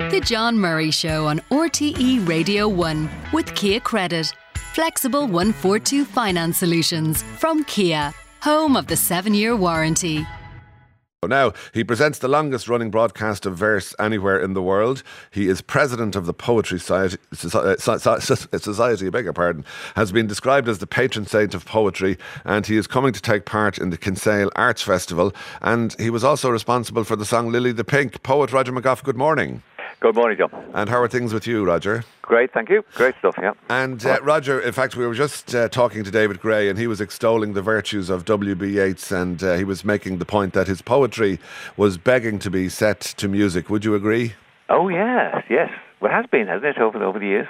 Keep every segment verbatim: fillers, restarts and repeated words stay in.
The John Murray Show on R T E Radio one with Kia Credit. Flexible one forty-two finance solutions from Kia, home of the seven-year warranty. Now, he presents the longest running broadcast of verse anywhere in the world. He is president of the Poetry Society, Society, I beg your pardon, has been described as the patron saint of poetry, and he is coming to take part in the Kinsale Arts Festival, and he was also responsible for the song Lily the Pink. Poet Roger McGough, good morning. Good morning, John. And how are things with you, Roger? Great, thank you. Great stuff, yeah. And uh, Roger, in fact, we were just uh, talking to David Gray, and he was extolling the virtues of W B Yeats, and uh, he was making the point that his poetry was begging to be set to music. Would you agree? Oh, yes, yes. Well, it has been, hasn't it, over, over the years?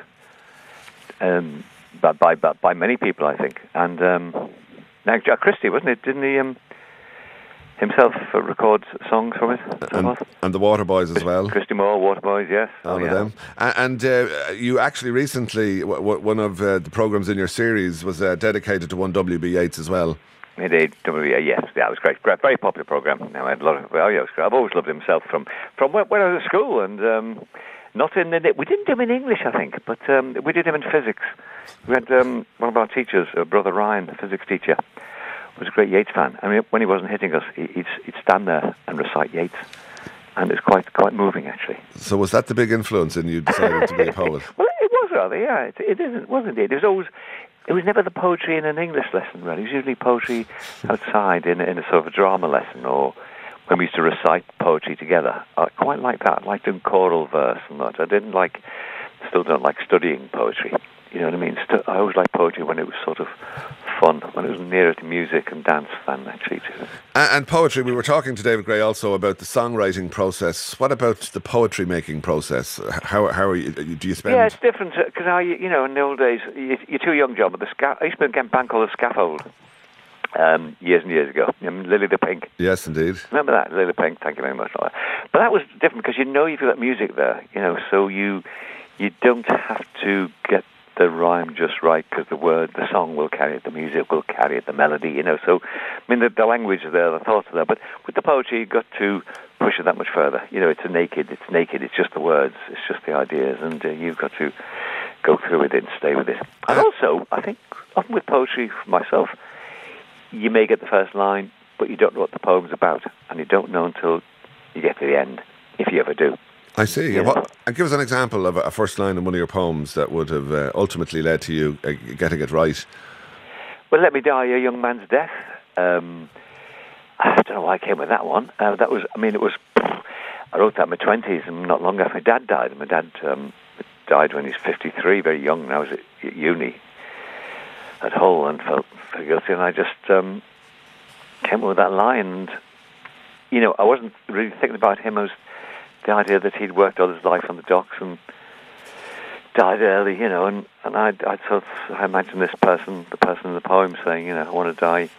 Um, but by, by by many people, I think. And um, now Jack Christie, wasn't it? Didn't he um, himself uh, record songs from it? And, and the Waterboys as well. Christy Moore, Waterboys, yes. All oh, of yeah. them. And uh, you actually recently, w- w- one of uh, the programmes in your series was uh, dedicated to one W B Yeats as well. Indeed, W B A, yes, yeah, it was great, great, very popular programme. Now I had a lot of, well, yeah, it was great. I've always loved himself from from when, when I was at school, and um, not in the, we didn't do him in English, I think, but um, we did him in physics. We had um, one of our teachers, uh, Brother Ryan, the physics teacher, was a great Yeats fan. I mean, when he wasn't hitting us, he, he'd, he'd stand there and recite Yeats, and it was quite quite moving, actually. So was that the big influence in you deciding to be a poet? Well, it was rather, yeah. It, it isn't, wasn't it? It was always. It was never the poetry in an English lesson, really. It was usually poetry outside in, in a sort of a drama lesson, or when we used to recite poetry together. I quite liked that. I liked doing choral verse and that. I didn't like, still don't like studying poetry. You know what I mean? St- I always liked poetry when it was sort of fun, when it was nearer to music and dance than actually to... And, and poetry, we were talking to David Gray also about the songwriting process. What about the poetry making process? How how are you, do you spend... Yeah, it's different, because I, you know, in the old days, you, you're too young, John, but the sca- I used to be in a band called The Scaffold um, years and years ago. I mean, Lily the Pink. Yes, indeed. Remember that, Lily the Pink, thank you very much. But that was different, because you know you've got music there, you know, so you you don't have to get the rhyme just right, because the word, the song will carry it, the music will carry it, the melody, you know. So, I mean, the, the language is there, the thoughts are there, but with the poetry, you've got to push it that much further. You know, it's a naked, it's naked, it's just the words, it's just the ideas, and uh, you've got to go through with it and stay with it. And also, I think, often with poetry, for myself, you may get the first line, but you don't know what the poem's about, and you don't know until you get to the end, if you ever do. I see. Yeah. What, and give us an example of a, a first line in one of your poems that would have uh, ultimately led to you uh, getting it right. Well, Let Me Die a Young Man's Death. Um, I don't know why I came with that one. Uh, that was, I mean, it was, I wrote that in my twenties, and not long after my dad died. My dad um, died when he was fifty-three, very young, and I was at uni at Hull and felt very guilty, and I just um, came up with that line. And, you know, I wasn't really thinking about him. I was the idea that he'd worked all his life on the docks and died early, you know, and, and I I sort of, I imagine this person, the person in the poem saying, you know, I want to die,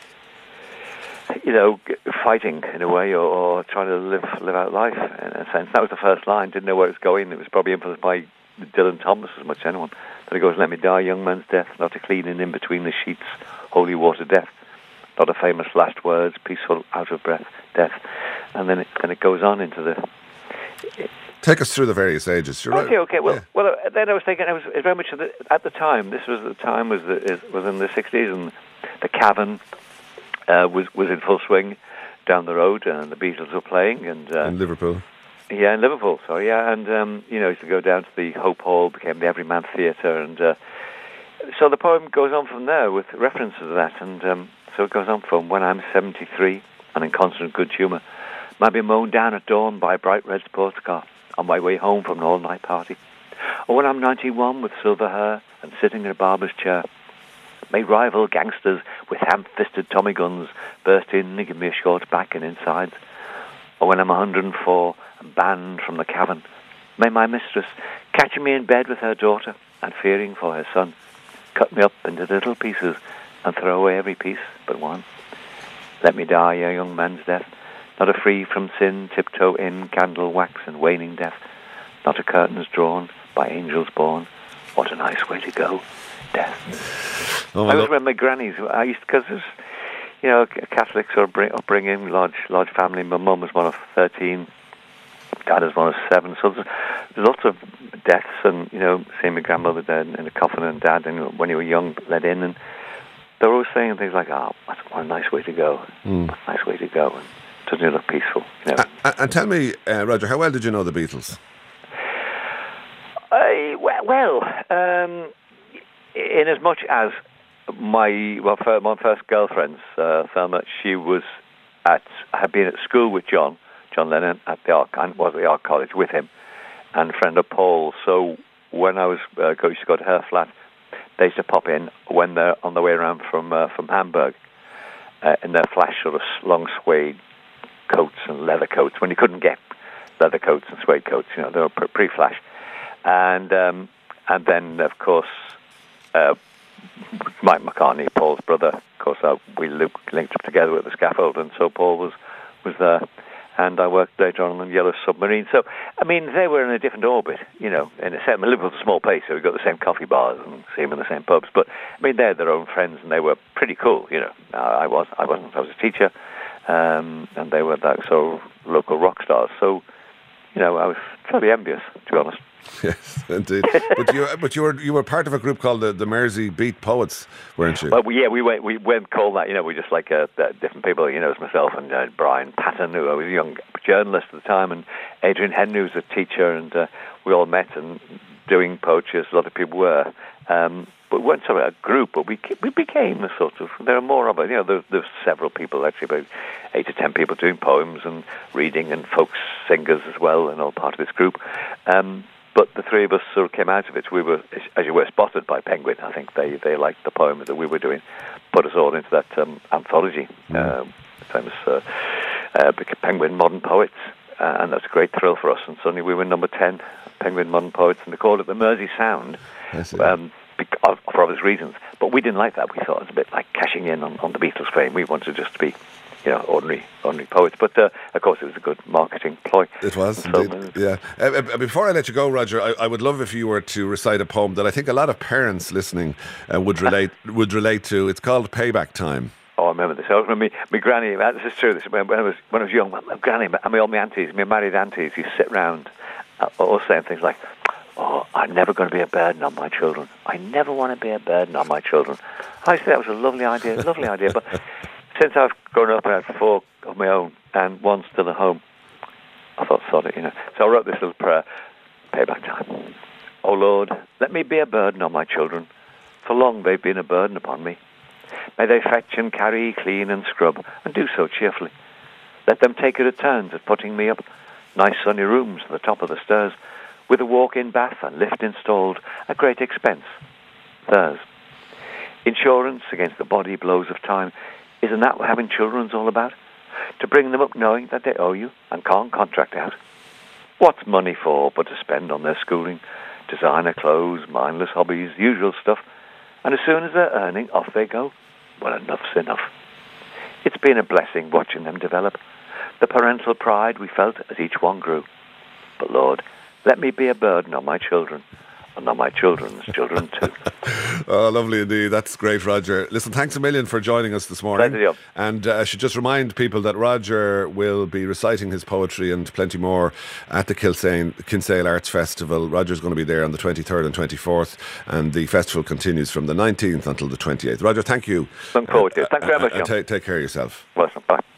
you know, fighting in a way, or, or trying to live live out life in a sense. That was the first line. Didn't know where it was going. It was probably influenced by Dylan Thomas as much as anyone. That it goes, let me die, young man's death, not a cleaning in between the sheets, holy water death, not a famous last words, peaceful out of breath death, and then it then it goes on into the. Take us through the various ages. You're okay, right. okay. Well, yeah. well. Uh, then I was thinking, I was very much at the, at the time. This was the time was the, is, was in the sixties, and the Cavern uh, was was in full swing down the road, and the Beatles were playing, and uh, in Liverpool. Yeah, in Liverpool. Sorry, yeah, and um, you know, used to go down to the Hope Hall, became the Everyman Theatre, and uh, so the poem goes on from there with references to that, and um, so it goes on from when I'm seventy-three and in constant good humour. Might be mown down at dawn by a bright red sports car on my way home from an all-night party. Or when I'm ninety-one with silver hair and sitting in a barber's chair, may rival gangsters with ham-fisted Tommy guns burst in and give me a short back and insides. Or when I'm one hundred and four and banned from the Cavern, may my mistress, catching me in bed with her daughter and fearing for her son, cut me up into little pieces and throw away every piece but one. Let me die a young man's death, not a free from sin, tiptoe in, candle wax and waning death, not a curtains drawn by angels born. What a nice way to go, death. Oh, I always remember my grannies. I used because there's, you know, Catholic sort of bring, upbringing, large large family. My mum was one of thirteen dad was one of seven. So there's, there's lots of deaths, and, you know, seeing my grandmother dead in a coffin and dad, and when you were young, let in, and they were always saying things like, oh, what a nice way to go. Mm. What a nice way to go. And doesn't it look peaceful? You know? Uh, and tell me, uh, Roger, how well did you know the Beatles? Uh, well, um, in as much as my well, my first girlfriend, uh, Thelma, she was at had been at school with John, John Lennon at the Art, and was at the Art College with him, and a friend of Paul. So when I was uh, going to go to her flat, they used to pop in when they're on the way around from uh, from Hamburg uh, in their flash sort of long suede coats and leather coats. When you couldn't get leather coats and suede coats, you know, they were pretty flash. And um, and then, of course, uh, Mike McCartney, Paul's brother, of course, uh, we linked up together at the scaffold, and so Paul was, was there. And I worked later on on the Yellow Submarine. So, I mean, they were in a different orbit, you know. In a sense, Liverpool's a small place, so we got the same coffee bars and see them in the same pubs. But, I mean, they're their own friends, and they were pretty cool, you know. Uh, I, was, I wasn't. I was a teacher, um, and they were that sort of local rock stars. So, you know, I was fairly envious, to be honest. Yes, indeed. but you, but you were you were part of a group called the, the Mersey Beat Poets, weren't you? Well, yeah, we went we went called that. You know, we just like uh, different people. You know, as myself and uh, Brian Patton, who was a young journalist at the time, and Adrian Henry was a teacher, and uh, we all met and doing poetry, as a lot of people were. Um, but we weren't sort of a group, but we we became a sort of. There are more of it. You know, there's there's several people, actually, about eight to ten people doing poems and reading, and folk singers as well, and all part of this group. Um, But the three of us sort of came out of it. We were, as you were, spotted by Penguin. I think they, they liked the poems that we were doing, put us all into that um, anthology, mm. uh, famous uh, uh, Penguin Modern Poets, uh, and that's a great thrill for us. And suddenly we were number ten, Penguin Modern Poets, and they called it the Mersey Sound, um, because, for obvious reasons. But we didn't like that. We thought it was a bit like cashing in on, on the Beatles fame. We wanted just to be, you know, ordinary, ordinary poets. But uh, of course, it was a good marketing ploy. It was, indeed. Yeah. Uh, before I let you go, Roger, I, I would love if you were to recite a poem that I think a lot of parents listening uh, would relate would relate to. It's called Payback Time. Oh, I remember this. I remember me, my granny. This is true. This when I was when I was young. My granny and my all my aunties, my married aunties, used to sit round, uh, all saying things like, "Oh, I'm never going to be a burden on my children. I never want to be a burden on my children." I said that was a lovely idea, lovely idea, but. Since I've grown up and had four of my own and one still at home, I thought, sod it, you know. So I wrote this little prayer, payback time. Oh Lord, let me be a burden on my children. For long they've been a burden upon me. May they fetch and carry, clean and scrub, and do so cheerfully. Let them take it at turns at putting me up. Nice sunny rooms at the top of the stairs, with a walk-in bath and lift installed at great expense. Theirs. Insurance against the body blows of time. Isn't that what having children's all about? To bring them up knowing that they owe you and can't contract out. What's money for but to spend on their schooling, designer clothes, mindless hobbies, usual stuff, and as soon as they're earning, off they go? Well, enough's enough. It's been a blessing watching them develop, the parental pride we felt as each one grew. But Lord, let me be a burden on my children, and on my children's children too. Oh, lovely indeed. That's great, Roger. Listen, thanks a million for joining us this morning. Pleasure. And uh, I should just remind people that Roger will be reciting his poetry and plenty more at the Kilsane, Kinsale Arts Festival. Roger's going to be there on the twenty-third and twenty-fourth, and the festival continues from the nineteenth until the twenty-eighth. Roger, thank you. Looking forward to it. Thanks very much, John. And take, take care of yourself. Welcome. Bye.